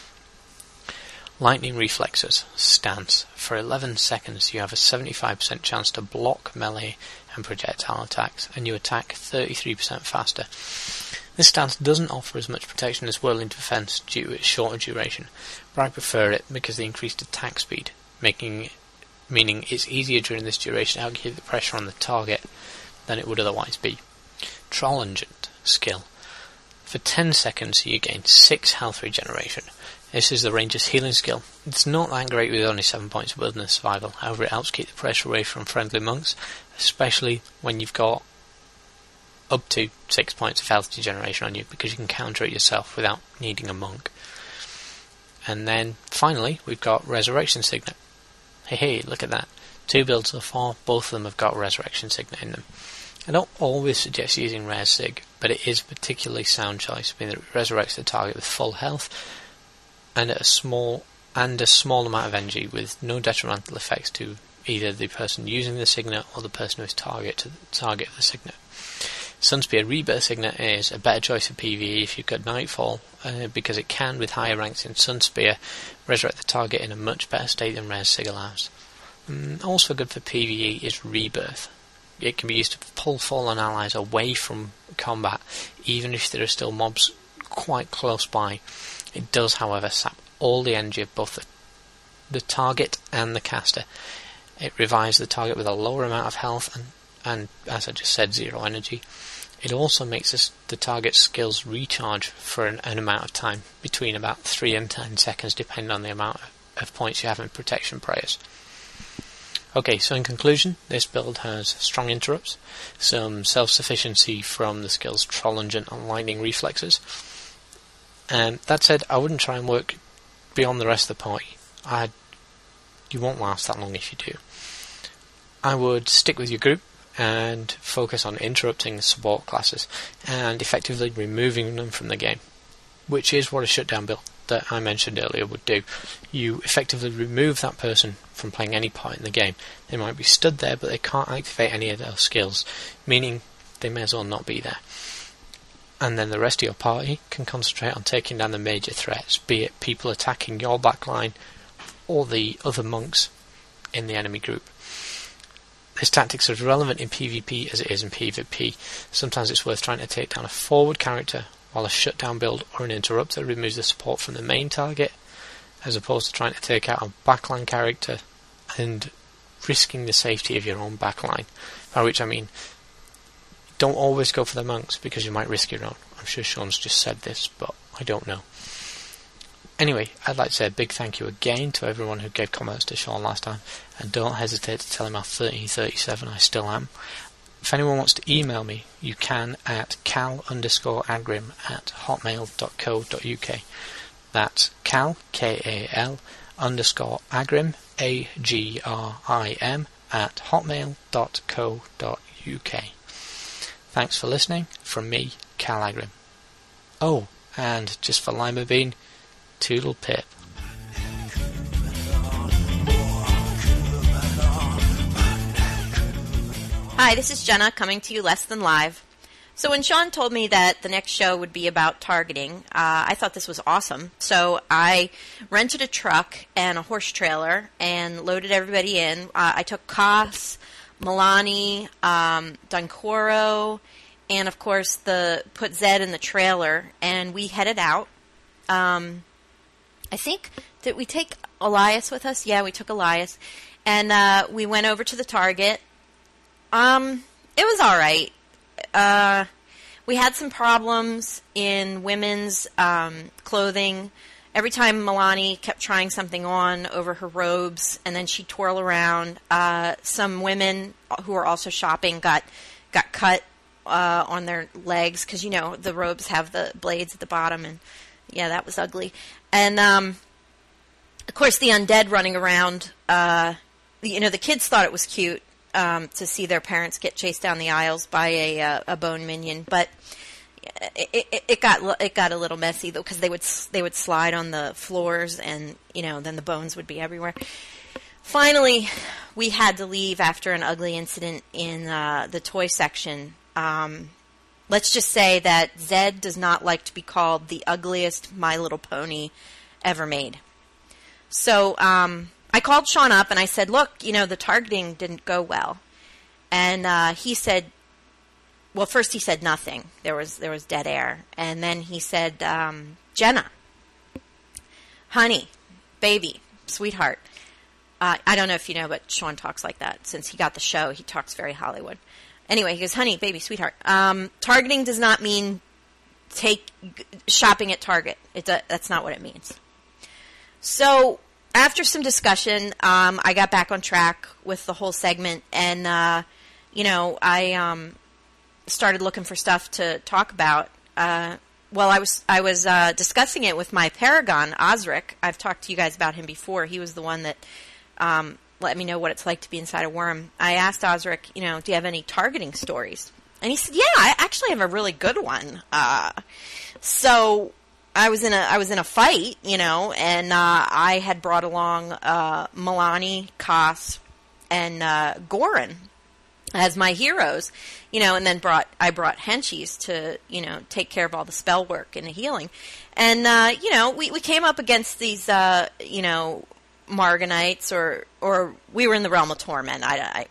[SPEAKER 4] Lightning Reflexes, Stance. For 11 seconds you have a 75% chance to block melee and projectile attacks, and you attack 33% faster. This stance doesn't offer as much protection as Whirling Defense due to its shorter duration, but I prefer it because of the increased attack speed, meaning it's easier during this duration to outgive the pressure on the target than it would otherwise be. Trollungent skill. For 10 seconds you gain 6 health regeneration. This is the Ranger's healing skill. It's not that great with only 7 points of wilderness survival, however it helps keep the pressure away from friendly monks, especially when you've got up to 6 points of health regeneration on you, because you can counter it yourself without needing a monk. And then finally we've got Resurrection Signet. Hey, look at that. 2 builds so far, both of them have got Resurrection Signet in them. I don't always suggest using Res Sig, but it is a particularly sound choice, being that it resurrects the target with full health and a small amount of energy with no detrimental effects to either the person using the Signet or the person who is target of the Signet. Sunspear Rebirth Signet is a better choice for PvE if you've got Nightfall, because it can, with higher ranks in Sunspear, resurrect the target in a much better state than Res Sig allows. Also good for PvE is Rebirth. It can be used to pull fallen allies away from combat, even if there are still mobs quite close by. It does, however, sap all the energy of both the target and the caster. It revives the target with a lower amount of health and as I just said, 0 energy. It also makes the target's skills recharge for an amount of time, between about 3 and 10 seconds, depending on the amount of points you have in protection prayers. Okay, so in conclusion, this build has strong interrupts, some self-sufficiency from the skills Trollungent and Lightning Reflexes. That said, I wouldn't try and work beyond the rest of the party. You won't last that long if you do. I would stick with your group and focus on interrupting the support classes and effectively removing them from the game, which is what a shutdown build that I mentioned earlier would do. You effectively remove that person from playing any part in the game. They might be stood there, but they can't activate any of their skills, meaning they may as well not be there. And then the rest of your party can concentrate on taking down the major threats, be it people attacking your backline or the other monks in the enemy group. This tactic's as relevant in PvP as it is in PvP. Sometimes it's worth trying to take down a forward character, while a shutdown build or an interrupter removes the support from the main target, as opposed to trying to take out a backline character and risking the safety of your own backline. By which I mean, don't always go for the monks, because you might risk your own. I'm sure Sean's just said this, but I don't know. Anyway, I'd like to say a big thank you again to everyone who gave comments to Sean last time, and don't hesitate to tell him how 1337 I still am. If anyone wants to email me, you can at cal_agrim@hotmail.co.uk. That's cal, K-A-L, _agrim, A-G-R-I-M, @hotmail.co.uk. Thanks for listening. From me, Cal Agrim. Oh, and just for Lima Bean, Toodle Pip.
[SPEAKER 5] Hi, this is Jenna coming to you less than live. So when Sean told me that the next show would be about targeting, I thought this was awesome. So I rented a truck and a horse trailer and loaded everybody in. I took Koss, Milani, Duncoro, and of course put Zed in the trailer, and we headed out. I think, did we take Elias with us? Yeah, we took Elias. And we went over to the target. It was all right. We had some problems in women's clothing. Every time Milani kept trying something on over her robes, and then she'd twirl around, some women who were also shopping got cut on their legs, because, you know, the robes have the blades at the bottom, and yeah, that was ugly. And, of course, the undead running around, the kids thought it was cute to see their parents get chased down the aisles by a bone minion, but it got a little messy, though, because they would slide on the floors, and, you know, then the bones would be everywhere. Finally, we had to leave after an ugly incident in the toy section. Let's just say that Zed does not like to be called the ugliest My Little Pony ever made. So I called Sean up and I said, look, you know, the targeting didn't go well. And he said, well, first he said nothing. There was dead air. And then he said, Jenna, honey, baby, sweetheart. I don't know if you know, but Sean talks like that. Since he got the show, he talks very Hollywood. Anyway, he goes, honey, baby, sweetheart. Targeting does not mean shopping at Target. That's not what it means. So after some discussion, I got back on track with the whole segment, and I started looking for stuff to talk about. I was discussing it with my Paragon, Osric. I've talked to you guys about him before. He was the one that let me know what it's like to be inside a worm. I asked Osric, do you have any targeting stories? And he said, yeah, I actually have a really good one. So I was in a fight, and I had brought along Milani, Koss, and Goran as my heroes, and then I brought Henchies to, take care of all the spell work and the healing. And, we came up against these, Marganites, or we were in the realm of torment,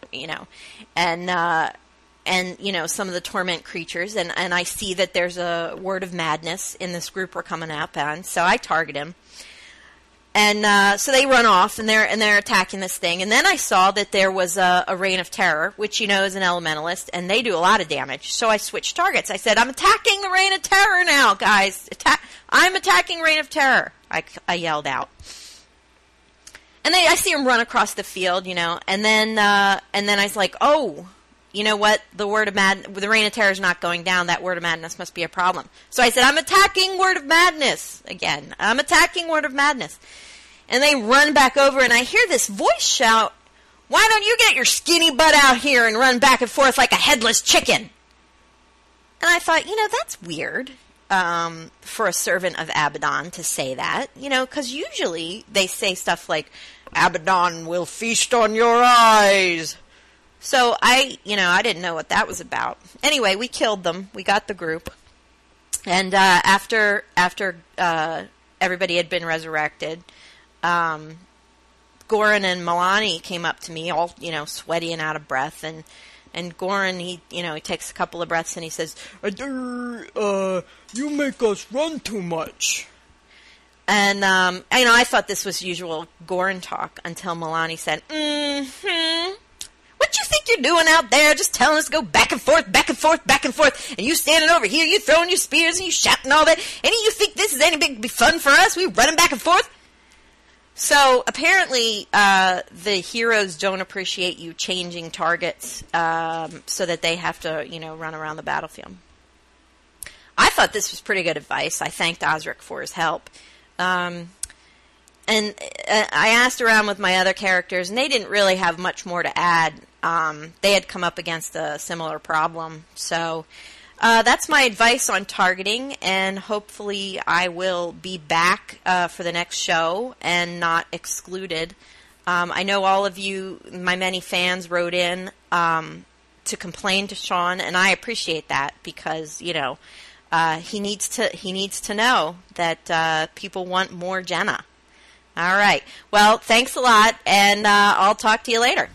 [SPEAKER 5] and some of the torment creatures, and I see that there's a word of madness in this group we're coming up on, so I target him. And so they run off, and they're attacking this thing. And then I saw that there was a Reign of Terror, which is an elementalist, and they do a lot of damage. So I switched targets. I said, I'm attacking the Reign of Terror now, guys. I'm attacking Reign of Terror, I yelled out. And I see him run across the field, and then I was like, oh, you know what? The Reign of Terror is not going down. That Word of Madness must be a problem. So I said, I'm attacking Word of Madness again. I'm attacking Word of Madness. And they run back over, and I hear this voice shout, why don't you get your skinny butt out here and run back and forth like a headless chicken? And I thought, that's weird for a servant of Abaddon to say that, because usually they say stuff like, Abaddon will feast on your eyes. So I didn't know what that was about. Anyway, we killed them. We got the group. And after everybody had been resurrected, Koss Goran and Milani came up to me, all, sweaty and out of breath, and Goran, he takes a couple of breaths and he says,
[SPEAKER 6] you make us run too much.
[SPEAKER 5] And, I thought this was usual Goran talk until Milani said, what you think you're doing out there, just telling us to go back and forth, back and forth, back and forth, and you standing over here, you throwing your spears and you shouting all that, and you think this is any big fun for us? We running back and forth? So apparently the heroes don't appreciate you changing targets so that they have to, run around the battlefield. I thought this was pretty good advice. I thanked Osric for his help. And I asked around with my other characters, and they didn't really have much more to add. They had come up against a similar problem. So that's my advice on targeting, and hopefully I will be back for the next show and not excluded. I know all of you, my many fans, wrote in to complain to Sean, and I appreciate that because, he needs to know that people want more Jenna. All right. Well, thanks a lot, and I'll talk to you later.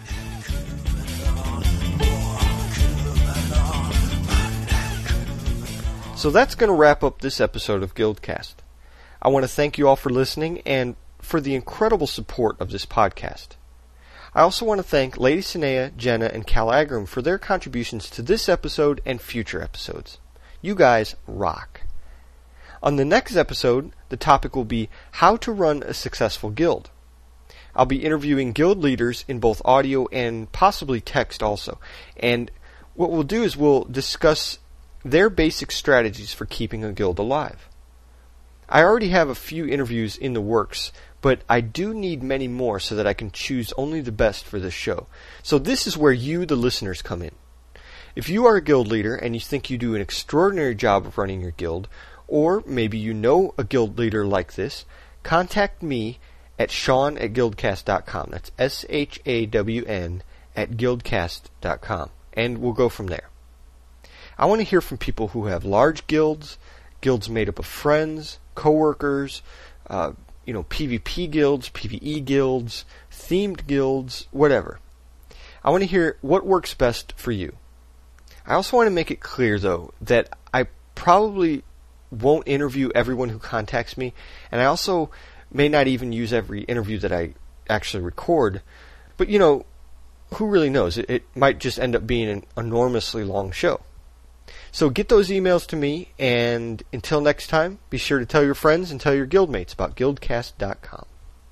[SPEAKER 2] So that's going to wrap up this episode of Guildcast. I want to thank you all for listening and for the incredible support of this podcast. I also want to thank Lady Sinea, Jenna, and Calagrim for their contributions to this episode and future episodes. You guys rock. On the next episode, the topic will be how to run a successful guild. I'll be interviewing guild leaders in both audio and possibly text also. And what we'll do is we'll discuss their basic strategies for keeping a guild alive. I already have a few interviews in the works, but I do need many more so that I can choose only the best for this show. So this is where you, the listeners, come in. If you are a guild leader and you think you do an extraordinary job of running your guild, or maybe you know a guild leader like this, contact me at Shawn@guildcast.com. That's SHAWN @guildcast.com. And we'll go from there. I want to hear from people who have large guilds, guilds made up of friends, coworkers, PvP guilds, PvE guilds, themed guilds, whatever. I want to hear what works best for you. I also want to make it clear, though, that I probably won't interview everyone who contacts me, and I also may not even use every interview that I actually record. But, who really knows? It might just end up being an enormously long show. So get those emails to me, and until next time, be sure to tell your friends and tell your guildmates about Guildcast.com.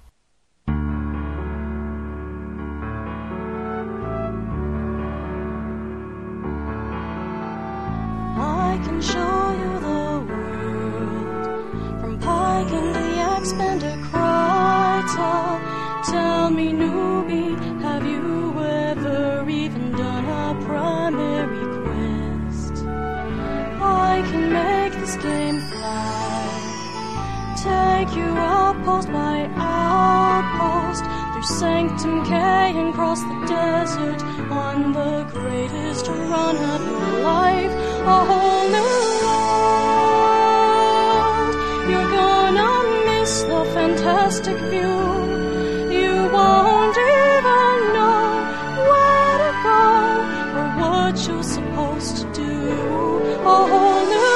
[SPEAKER 3] I can show you the world, from Pyken to Yaxman to Kryta. Tell me, newbie, have you ever even done a primary quest? I can make this game fly, take you outpost by outpost, through Sanctum K and cross the desert, on the greatest run of your life, a whole new world. You're gonna miss the fantastic view. You won't even know where to go or what you're supposed to do. A whole new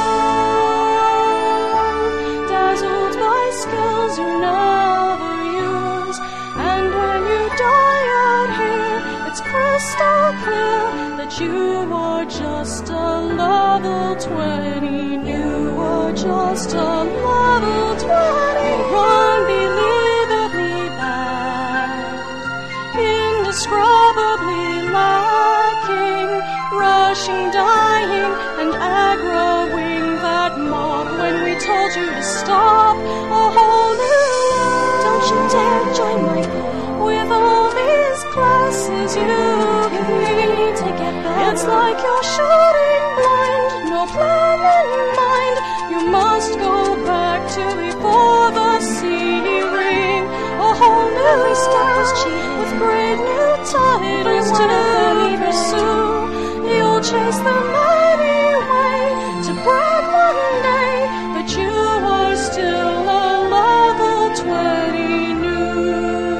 [SPEAKER 3] world, dazzled by skills you never use. And when you die out here, it's crystal clear that you are just a level 20 new. You are just a level 20. Unbelievably bad, indescribably lacking, rushing, dying, and aggroing that mob when we told you to stop. A whole new world. Don't you dare join my group with all these classes you need to get back. It's like you're shooting blind, no plan in mind. You must go back to before the sea ring. A whole new stars with great new titles to pursue. You'll chase them anyway to brag one day that you are still a level 20 new.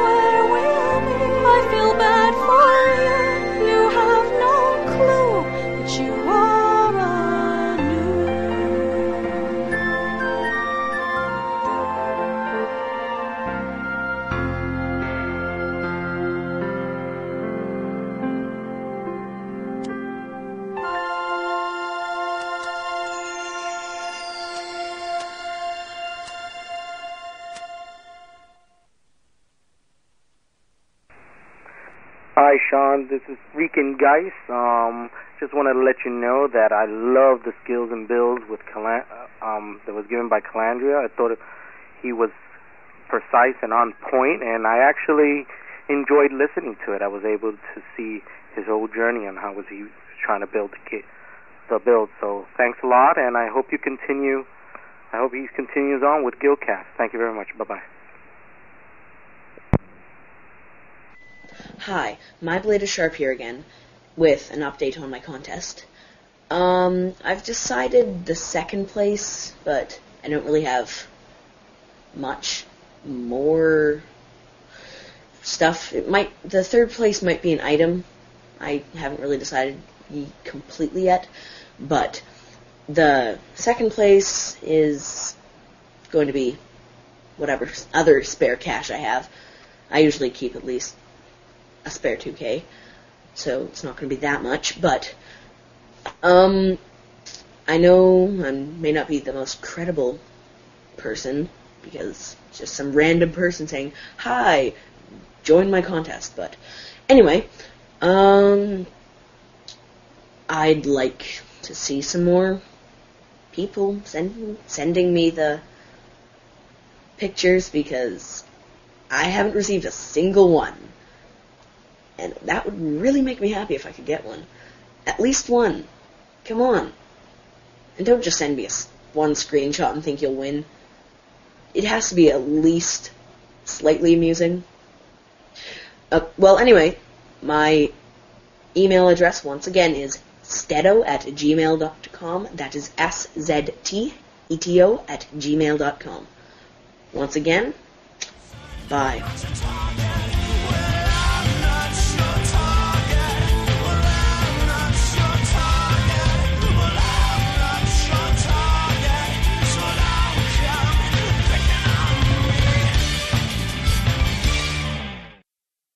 [SPEAKER 3] where we'll be. I feel bad for you. You have no clue that you are anew.
[SPEAKER 7] Hi, Sean. This is Rican Geis. Just wanted to let you know that I love the skills and builds with that was given by Calandria. I thought he was precise and on point, and I actually enjoyed listening to it. I was able to see his whole journey and how was he trying to build the build. So thanks a lot, and I hope you continue. I hope he continues on with Guildcast. Thank you very much. Bye-bye.
[SPEAKER 8] Hi, My Blade is Sharp here again, with an update on my contest. I've decided the second place, but I don't really have much more stuff. The third place might be an item. I haven't really decided completely yet, but the second place is going to be whatever other spare cash I have. I usually keep at least a spare 2K, so it's not going to be that much, but I know I may not be the most credible person, because it's just some random person saying, hi, join my contest, but anyway, I'd like to see some more people sending me the pictures, because I haven't received a single one. And that would really make me happy if I could get one. At least one. Come on. And don't just send me one screenshot and think you'll win. It has to be at least slightly amusing. Well, anyway, my email address, once again, is steto@gmail.com. That is SZTETO@gmail.com. Once again, bye.